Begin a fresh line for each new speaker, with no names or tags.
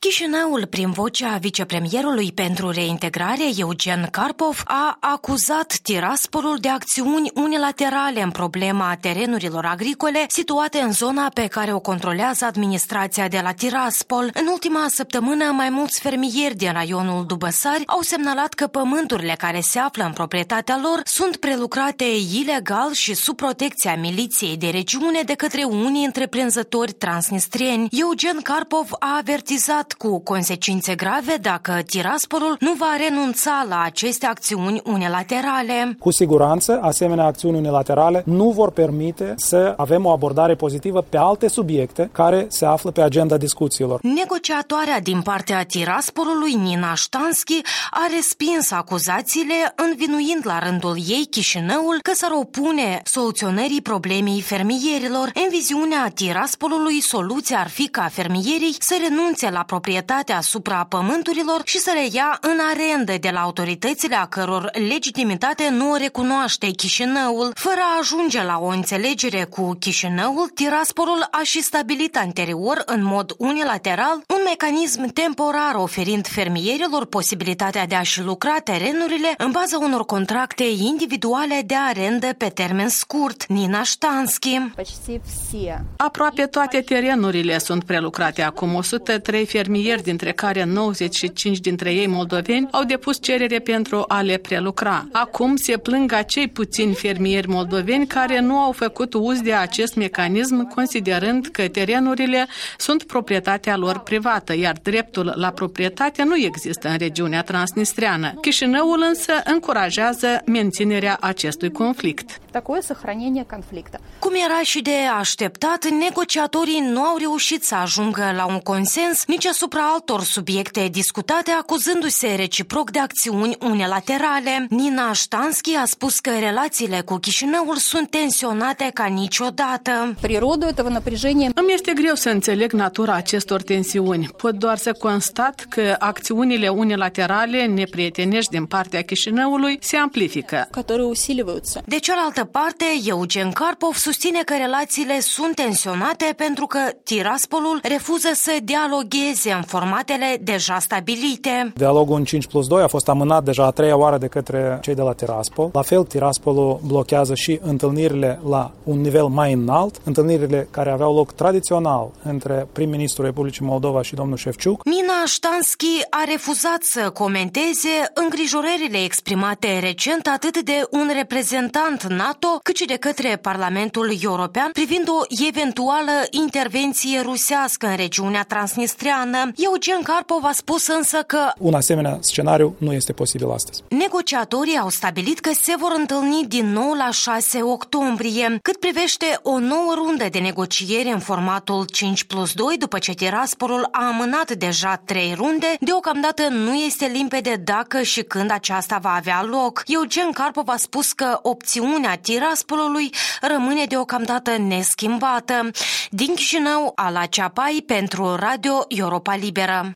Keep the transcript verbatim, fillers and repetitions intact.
Chișinăul, prin vocea vicepremierului pentru reintegrare, Eugen Karpov, a acuzat Tiraspolul de acțiuni unilaterale în problema terenurilor agricole situate în zona pe care o controlează administrația de la Tiraspol. În ultima săptămână, mai mulți fermieri din raionul Dubăsari au semnalat că pământurile care se află în proprietatea lor sunt prelucrate ilegal și sub protecția miliției de regiune de către unii întreprinzători transnistrieni. Eugen Karpov a avertizat cu consecințe grave dacă Tiraspolul nu va renunța la aceste acțiuni unilaterale.
Cu siguranță, asemenea acțiuni unilaterale nu vor permite să avem o abordare pozitivă pe alte subiecte care se află pe agenda discuțiilor.
Negociatoarea din partea Tiraspolului, Nina Ștanski, a respins acuzațiile, învinuind la rândul ei Chișinăul că s-ar opune soluționării problemei fermierilor. În viziunea Tiraspolului, soluția ar fi ca fermierii să renunțe la proprietatea asupra pământurilor și să le ia în arendă de la autoritățile a căror legitimitate nu o recunoaște Chișinăul. Fără a ajunge la o înțelegere cu Chișinăul, Tiraspolul a și stabilit anterior, în mod unilateral, un mecanism temporar oferind fermierilor posibilitatea de a-și lucra terenurile în baza unor contracte individuale de arendă pe termen scurt. Nina Ștanski.
Aproape toate terenurile sunt prelucrate acum. o sută trei fermieri, dintre care nouăzeci și cinci dintre ei moldoveni, au depus cerere pentru a le prelucra. Acum se plâng acei puțini fermieri moldoveni care nu au făcut uz de acest mecanism, considerând că terenurile sunt proprietatea lor privată, iar dreptul la proprietate nu există în regiunea transnistreană. Chișinăul însă încurajează menținerea acestui conflict.
Cum era și de așteptat, negociatorii nu au reușit să ajungă la un consens nici asupra altor subiecte discutate, acuzându-se reciproc de acțiuni unilaterale. Nina Ștanski a spus că relațiile cu Chișinăul sunt tensionate ca niciodată.
Îmi este greu să înțeleg natura acestor tensiuni. Pot doar să constat că acțiunile unilaterale neprietenești din partea Chișinăului se amplifică.
De cealaltă parte, Eugen Karpov susține că relațiile sunt tensionate pentru că Tiraspolul refuză să dialogheze în formatele deja stabilite.
Dialogul în cinci plus doi a fost amânat deja a treia oară de către cei de la Tiraspol. La fel, Tiraspolul blochează și întâlnirile la un nivel mai înalt, întâlnirile care aveau loc tradițional între prim-ministrul Republicii Moldova și domnul Șefciuc.
Nina Ștanski a refuzat să comenteze îngrijorările exprimate recent atât de un reprezentant NATO cât și de către Parlamentul European privind o eventuală intervenție rusească în regiunea transnistreană. Eugen Karpov a spus însă că
un asemenea scenariu nu este posibil astăzi.
Negociatorii au stabilit că se vor întâlni din nou la șase octombrie. Cât privește o nouă rundă de negocieri în formatul cinci plus doi, după ce Tiraspolul a amânat deja trei runde, deocamdată nu este limpede dacă și când aceasta va avea loc. Eugen Karpov a spus că opțiunea Tiraspolului rămâne deocamdată neschimbată. Din Chișinău, Ala Ceapai pentru Radio Europa Liberă.